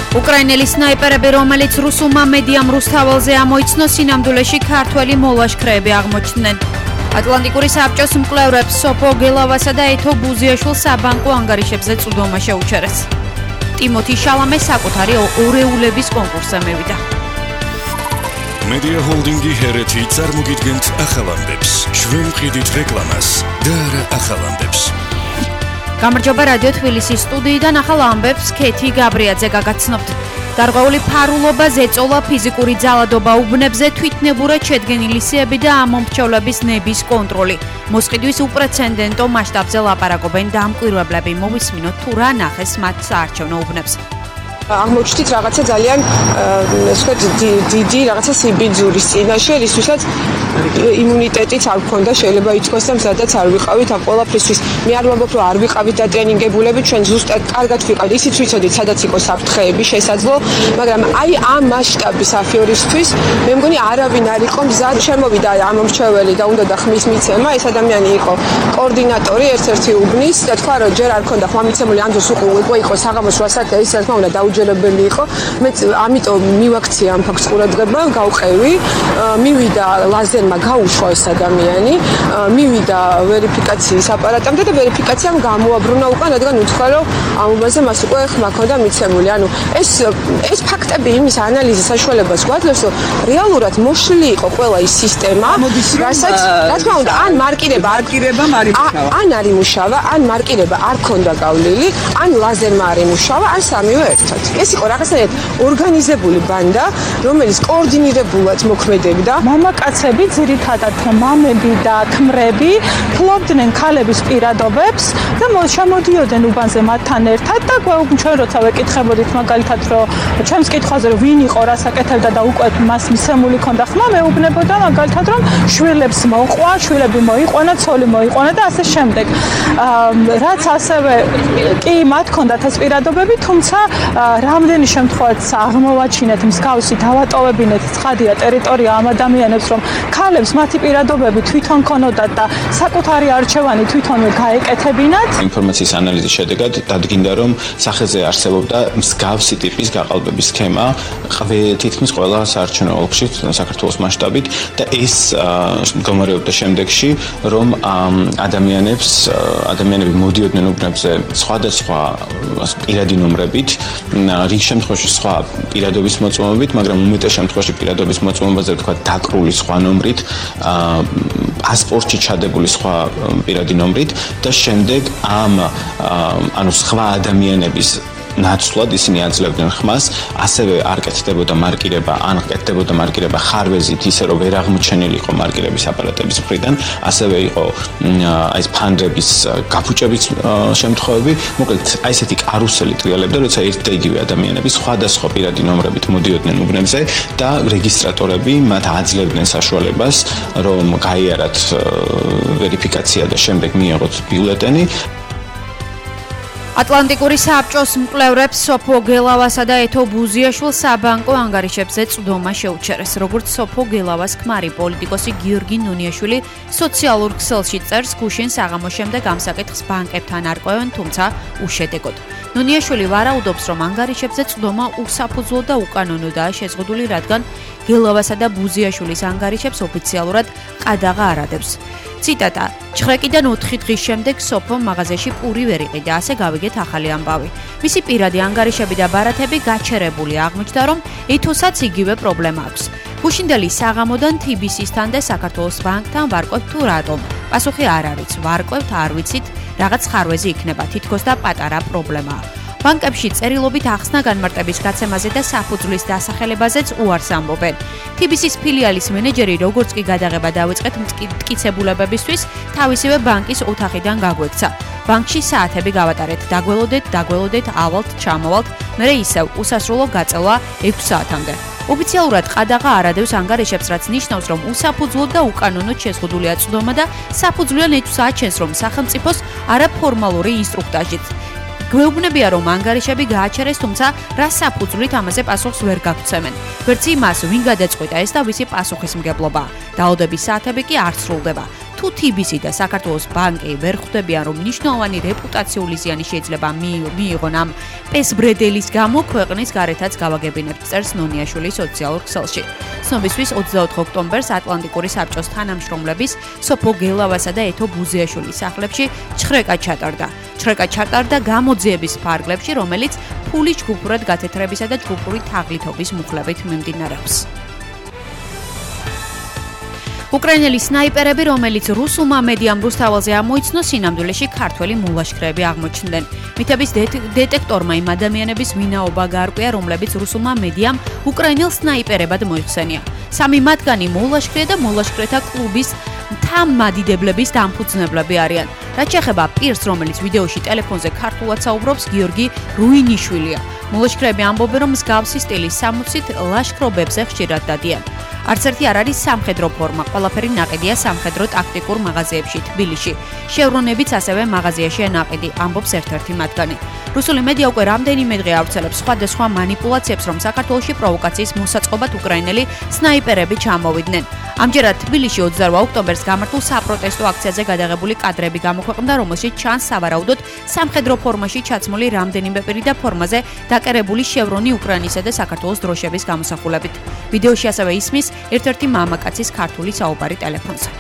უკრაინელი სნაიპერები, რომელიც რუსულმა მედიამ რუსთაველზე ამოიცნო, სინამდვილეში ქართველი მოლაშქრეები აღმოჩნდნენ. ატლანტიკური საბჭოს მკვლევრებს სოფო გელავასა და ეთო ბუზიაშვილს საბანკო ანგარიშებზე წვდომა შეუჩერეს. ტიმოთი შალამე საკუთარი ორეულების კონკურსზე მივიდა. Media Holding-ი ჰერეთი წარმოგიდგენთ ახალამდებს. ჩვენ ვყიდით რეკლამას და არა ახალამდებს. გამარჯობა რადიო თბილისის სტუდიიდან ახალ ამბებს ქეთი გაბრიაძე გაგაცნობთ. დარღვეული ფარულობა, ზეწოლა, ფიზიკური ძალადობა, უბნებზე თვითნებურად შედგენილი სიები და ამომრჩევლების ნების კონტროლი. მოსყიდვის უპრეცედენტო მასშტაბზე ლაპარაკობენ დამკვირვებლები. მოვისმინოთ თუ რა ნახეს მათ საარჩევნო უბნებს. აღმოჩნდით რაღაცა ძალიან დიდი რაღაცა სიბიძურის წინაშე, რისთვისაც იმუნიტეტიც არ გქონდა, შეიძლება ითქვას, რომ სადაც არ ვიყავით ამ ყველაფრისთვის. მე არ ვამბობ, რომ არ ვიყავით დატრენინგებულები, ჩვენ ზუსტად კარგად ვიყავით, ისიც ვიცოდით, სადაც იყო საფრთხეები შესაძლო, მაგრამ აი ამ მასშტაბის აფიორისთვის მე მგონი არავინ არ იყო მზად. შემოვიდა ამომრჩეველი და უნდა და ხმის მიცემა, ეს ადამიანი იყო კოორდინატორი ერთ-ერთი უბნის და თქვა, რომ ჯერ არ ქონდა ხმამიცემული, ამ დროს უკვე იყო საღამოს 8 საათი, ეს რა თქმა უნდა დაუჯერებელი იყო. მე ამიტომ მივაქცია ამ ფაქტს ყურადღება, გავყევი, მივიდა ლაზერმა გაუშვა ეს ადამიანი, მივიდა ვერიფიკაციის აპარატამდე და ვერიფიკაციამ გამოაბრუნა უკან, რადგან უთხრა, რომ ამაზე მას უკვე ხმა ჰქონდა მიცემული. ანუ ეს ფაქტები იმის ანალიზის საშუალებას გვაძლევს, რომ რეალურად მოშლილი იყო ყველა ის სისტემა, რასაც რა თქმა უნდა, ან მარკირება ან არ იმუშავა, ან მარკირება არ ქონდა გავლილი, ან ლაზერმა არ იმუშავა, ან სამივე ერთად. ეს იყო რაღაცნაირად ორგანიზებული ბანდა, რომელიც კოორდინირებულად მოქმედებდა. მამაკაცები, ძირითადად მამები და ქმრები, ფლობდნენ ქალების პირადობებს და შემოდიოდნენ უბანზე მათთან ერთად და ჩვენ როცა ვეკითხებოდით მაგალითად, რომ ჩემს კითხვაზე რომ ვინ იყო, რას აკეთებდა და უკვე მას მისცემული ქონდა ხმა, მეუბნებოდა მაგალითად, რომ შვილებს მოყვა, შვილები მოიყვანა, ცოლი მოიყვანა და ასე შემდეგ. რაც ასევე კი მათ ქონდათ ეს პირადობები, თუმცა რამდენი შემთხვევაც აღმოვაჩინეთ მსგავსი დავატოვებინეთ ცხადია ტერიტორია ამ ადამიანებს, რომ ქალებს მათი პირადობები თვითონ ქონოდათ და საკუთარი არჩევანი თვითონვე გაეკეთებინათ. ინფორმაციის ანალიზის შედეგად დადგინდა, რომ სახეზე არსებობდა მსგავსი ტიპის გაყალბების სქემა თითქმის ყველა საარჩევნო ოლქში საქართველოს მასშტაბით და ეს გამორეობდა შემდეგში, რომ ადამიანები მოდიოდნენ უბნებზე სხვადასხვა პირადი ნომრებით, რიგ შემთხვევაში სხვა პირადობის მოწმობებით, მაგრამ უმეტეს შემთხვევაში პირადობის მოწმობაზე თქვა დაკრული სხვა ნომრით, პასპორტში ჩადებული სხვა პირადი ნომრით და შემდეგ სხვა ადამიანების ნაცვლად ისინი აძლევდნენ ხმას, ასევე არ კეთდებოდა მარკირება, ან კეთდებოდა მარკირება ხარვეზით, ისე რომ ვერ აღმოჩენილი იყო მარკირების აპარატების მხრიდან, ასევე იყო ეს ფანდების გაფუჭების შემთხვევები. მოკლედ, აი ესეთი კარუსელი ტრიალებდა, როცა ერთ და იგივე ადამიანები სხვადასხვა პირადი ნომრებით მოდიოდნენ უბნებზე და რეგისტრატორები მათ აძლევდნენ საშუალებას, რომ გაიარათ ვერიფიკაცია და შემდეგ მიიღოთ ბიულეტენი. ატლანტიკური საბჭოს მკვლევრებს სოფო გელავასა და ეთო ბუზიაშვილს საბანკო ანგარიშებზე წვდომა შეუჩერეს. როგორც სოფო გელავას ქმარი პოლიტიკოსი გიორგი ნუნიაშვილი სოციალურ ქსელში წერს, გუშინ საღამოს შემდეგ ამ საკითხს ბანკებთან არკვევენ, თუმცა უშედეგოდ. ნუნიაშვილი ვარაუდობს, რომ ანგარიშებზე წვდომა უსაფუძვლო და უკანონოდაა შეზღუდული, რადგან გელავასა და ბუზიაშვილის ანგარიშებს ოფიციალურად ყადაღა არ ადევს. ციტატა: "ჩხრეკიდან 4 დღის შემდეგ სოფომ მაღაზიაში პური ვერ იყიდა, ასე გავიგეთ ახალი ამბავი. მისი პირადი ანგარიშები და ბარათები გაჩერებული, აღმოჩნდა, რომ ეთოსაც იგივე პრობლემა აქვს. გუშინდელი საღამოდან TBC-სთან და საქართველოს ბანკთან ვარკვევთ თუ რატომ? პასუხი არ არის, ვარკვევთ, არ ვიცით, რაღაც ხარვეზი იქნება, თითქოს და პატარა პრობლემაა. ბანკებში წერილობით ახსნა განმარტების გაცემაზე და საფუძვლის დასახელებაზეც უარს ამბობენ. TBC-ის ფილიალის მენეჯერი, როგორც კი გადაღება დავიწყეთ მტკიცებულებებისთვის, თავისივე ბანკის ოთახიდან გაგვექცა. ბანკში საათები გავატარეთ, დაგველოდეთ, ავალთ, ჩამოვალთ, მერე ისევ უსასრულო გაწევა 6 საათამდე. ოფიციალურად ყადაღა არ ადევს ანგარიშებს, რაც ნიშნავს, რომ უსაფუძვლოდ და უკანონოდ შეზღუდულია წვდომა და საფუძვლიან ეთვს აჩენს, რომ სახელმწიფოს არაფორმალური ინსტრუქტაჟით გვეუბნებია, რომ ანგარიშები გააჩერეს, თუმცა რა საფუძვლით ამაზე პასუხს ვერ გაგცემენ. ვერც იმას, ვინ გადაწყვიტა ეს და ვისი პასუხისმგებლობაა. დაავადების საათები კი არ სრულდება. თუ TBC და საქართველოს ბანკი ვერ ხვდებიან, რომ მნიშვნელოვანი რეპუტაციული ზიანი შეიძლება მიიღონ ამ პესბრედელის გამო, ქვეყნის გარეთაც გავაგებინებთ, წერს ნონიაშვილი სოციალურ ქსელში. ცნობისთვის 24 ოქტომბერს ატლანტიკური საბჭოს თანამშრომლების სოფო გელავასა და ეთო ბუზიაშვილის სახლებში ჩხრეკა ჩატარდა გამოძიების ფარგლებში, რომელიც ფულის ჯგუფურად გათეთრებისა და ჯგუფური თაღლითობის მუხლებით მიმდინარეობს. უკრაინელი სნაიპერები, რომელიც რუსულმა მედიამ რუსთაველზე ამოიცნო, სინამდვილეში ქართველი მულაშქრეები აღმოჩნდნენ. მითების დეტექტორმა იმ ადამიანების ვინაობა გაარკვია, რომლებიც რუსულმა მედიამ უკრაინელ სნაიპერებად მოიხსენია. 3 მათგანი მულაშქრე და მულაშქრეთა კლუბის მთამადიდებლების დამფუძნებლები არიან. რაც შეეხება პირს, რომელიც ვიდეოში ტელეფონზე ქართულად საუბრობს, გიორგი რუინიშვილია. მულაშქრეები ამბობენ, რომ მსგავსი სტილის სამოცით ლაშქრობებზე ხშირად დადიან. არც ერთი არ არის სამხედრო ფორმა, ყველაფერი ნაყიდია სამხედრო ტაქტიკურ მაღაზიებში თბილისში. შევრონებიც ასევე მაღაზიაშია ნაყიდი, ამბობს ერთ-ერთი მათგანი. რუსული მედია უკვე რამდენიმე დღე ავრცელებს სხვადასხვა მანიპულაციებს, რომ საქართველოში პროვოკაციის მოსაწყობად უკრაინელი სნაიპერები ჩამოვიდნენ. ამჯერად თბილისში 28 ოქტომბერს გამართულ საპროტესტო აქციაზე გადაღებული კადრები გამოქვეყნდა, რომელშიც ჩანს სავარაუდოდ სამხედრო ფორმაში ჩაცმული რამდენიმე პირი და ფორმაზე დაკერებული შევრონი უკრაინისა და საქართველოს დროშების გამოსახულებით. ვიდეოში ასევე ისმის ერთ-ერთი მამაკაცის ქართული საუბარი ტელეფონზე.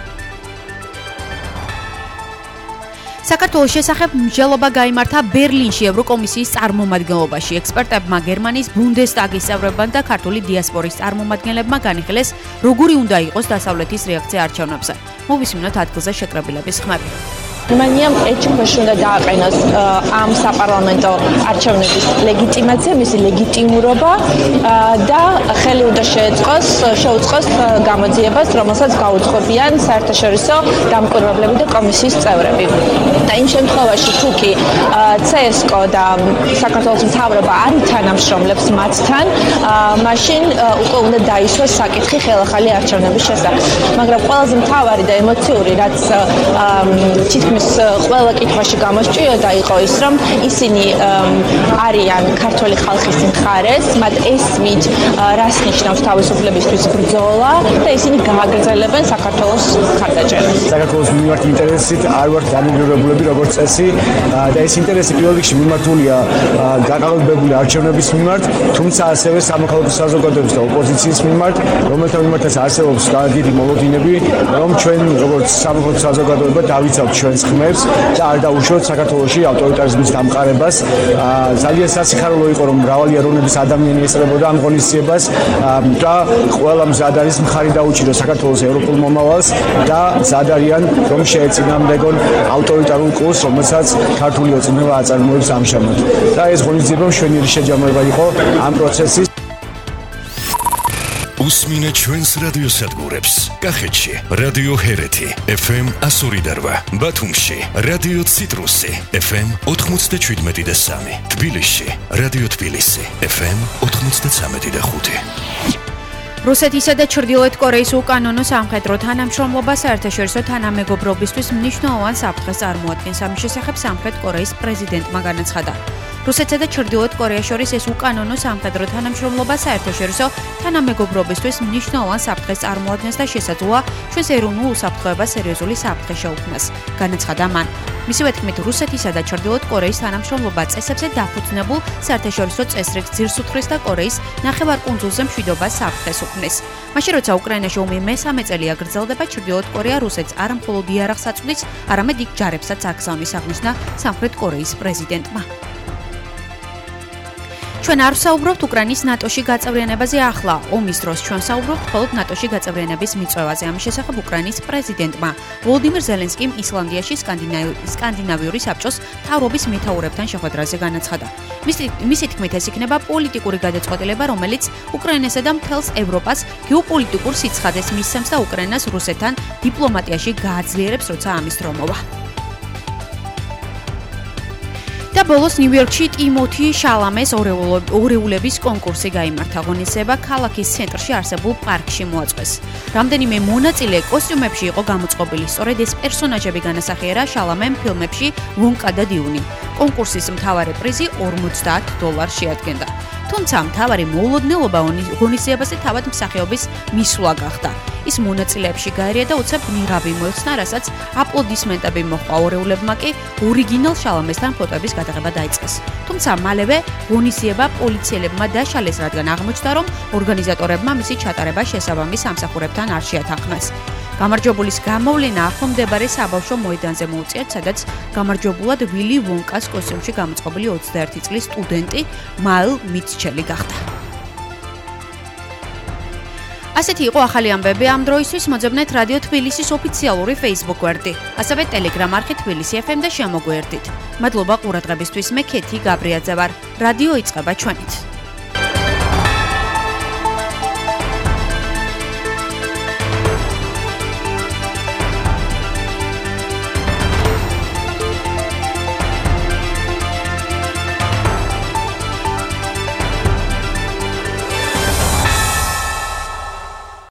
საქართველოს შესახებ მსჯელობა გაიმართა ბერლინში ევროკომისიის წარმომადგენლობაში. ექსპერტებმა გერმანიის ბუნდესტაგის წევრებმა და ქართული დიასპორის წარმომადგენლებმა განიხილეს, როგორი უნდა იყოს დასავლეთის რეაქცია არჩევნებზე. მოვისმინოთ ადგილზე შეკრებილების ხმები. გერმანიამ ეჭვში უნდა დააყენოს ამ საპარლამენტო არჩევნების ლეგიტიმაცია, მისი ლეგიტიმურობა და ხელი უნდა შეუწყოს გამოძიებას, რომელსაც გაუძღვებიან საერთაშორისო დამკვირვებლები და კომისიის წევრები. და იმ შემთხვევაში, თუ კი CSKO და საქართველოს მთავრობა არ ითანამშრომლებს მათთან, მაშინ უკვე უნდა დაისვას საკითხი ხელახალი არჩევნების შესახებ. მაგრამ ყველაზე მთავარი და ემოციური, რაც თითქმის ყველა კითხვაში გამოსჭირდა იყო ის, რომ ისინი არიან ქართული ხალხის მხარეს, მათ ესმით რას ნიშნავს თავისუფლებისთვის ბრძოლა და ისინი გააგრძელებენ საქართველოს მხარდაჭერას. საქართველოს მიმართ ინტერესით არ ვართ დამოკიდებულები როგორც წესი და ეს ინტერესი პირველ რიგში მიმართულია გაყალბებული არჩევნების მიმართ, თუმცა ასევე სამოქალაქო საზოგადოების და ოპოზიციის მიმართ, რომელთა მიმართაც არსებობს დიდი მოლოდინები, რომ ჩვენ როგორც სამოქალაქო საზოგადოება დავიცავთ ჩვენს ხმებს და არ დაუშვოთ საქართველოში ავტორიტარიზმის დამყარებას. ძალიან სასიხარულო იყო, რომ მრავალი ეროვნების ადამიანი ესწრებოდა ამ ღონისძიებას და ყველა მზად არის მხარი დაუჭიროს საქართველოს ევროპულ მომავალს და მზად არიან, რომ შეეწინააღმდეგონ ავტორიტარულ კურსს, რომელსაც ქართული ოცნება აწარმოებს ამჟამად. და ეს ღონისძიება მშვენიერი შეჯამება იყო ამ პროცესის. უსმინეთ ჩვენს რადიოსადგურებს. კახეთში რადიო ჰერეთი FM 102.8, ბათუმში რადიო ციტრუსი FM 97.3, თბილისში რადიო თბილისი FM 93.5. რუსეთისა და ჩრდილოეთ კორეის უკანონო სამხედრო თანამშრომლობა საერთაშორისო თანამეგობრობისთვის მნიშვნელოვან საფრთხეს წარმოადგენს. ამის შესახებ სამხრეთ კორეის პრეზიდენტმა განაცხადა. რუსეთსა და ჩრდილოეთ კორეას შორის ეს უკანონო სამხედრო თანამშრომლობა საერთაშორისო თანამეგობრობისთვის მნიშვნელოვან საფრთხეს წარმოადგენს და შესაძლოა ჩვენს ეროვნულ უსაფრთხოებას სერიოზული საფრთხე შეუქმნას, განაცხადა მან. მისივე თქმით, რუსეთისა და ჩრდილოეთ კორეის თანამშრომლობა წესებზე დაფუძნებულ საერთაშორისო წესრიგს ძირს უთხრეს და კორეის ნახევარკუნძულზე მშვიდობას საფრთხეს უქმნის. მაშინ როცა უკრაინაში ომი მესამე წელია გრძელდება, ჩრდილოეთ კორეა რუსეთს არა მხოლოდ იარაღს აწვდის, არამედ იქ ჯარებსაც აგზავნის, აღნიშნა სამხრეთ კორეის პრეზიდენტმა. ჩვენ არ ვსაუბრობთ უკრაინის ნატოში გაწევრიანებაზე ახლა, ომის დროს ჩვენ საუბრობთ მხოლოდ ნატოში გაწევრიანების მიწვევაზე. ამის შესახებ უკრაინის პრეზიდენტმა ვოლოდიმირ ზელენსკიმ ისლანდიაში სკანდინავიური საბჭოს მთავრობის მეთაურებთან შეხვედრაზე განაცხადა. მისი თქმით, ეს იქნება პოლიტიკური გადაწყვეტილება, რომელიც უკრაინასა და მთელს ევროპას გეოპოლიტიკურ სიცხადეს მისცემს და უკრაინას რუსეთთან დიპლომატიაში გააძლიერებს, როცა ამის დრო მოვა. და და ბოლოს ნიუ-იორკში ტიმოთი შალამეს ორეულების კონკურსი გაიმართა. ღონისძიება ქალაქის ცენტრში არსებულ პარკში მოაწყვეს. რამდენიმე მონაწილე კოსტიუმებში იყო გამოწყობილი. სწორედ ეს პერსონაჟები განასახიერა შალამემ ფილმებში ვონკა და დიუნი. კონკურსის მთავარი პრიზი $50 შეადგენდა. თუმცა მთავარი მოულოდნელობა ღონისძიებაზე თავად მსახიობის მისვლა გახდა. ის მონაწილეებში გაერია და უცებ ნიღაბი მოეხსნა, რასაც აპლოდისმენტები მოჰყვა. ორეულებმა კი ორიგინალ შალამესთან ფოტოების გადაღება დაიწყეს. თუმცა მალევე ღონისძიება პოლიციელებმა დაშალეს, რადგან აღმოჩნდა, რომ ორგანიზატორებმა მისი ჩატარება შესაბამის სამსახურებთან არ შეათანხმეს. გამარჯვებულის გამოვლენა ახლომდებარე საბავშვო მოედანზე მოუწიათ, სადაც გამარჯვებულად ვილი ვონკას კოსტიუმში გამოწყობილი 21 წლის სტუდენტი მაილ მიტჩელი გახდა. ასეთი იყო ახალი ამბები ამ დროისთვის. მოძებნეთ რადიო თბილისის ოფიციალური Facebook გვერდი, ასევე Telegram არხი თბილისი FM და შემოგვერდით. მადლობა ყურადღებისთვის. მე ქეთი გაბრიაძე ვარ. რადიო იწყება ჩვენით.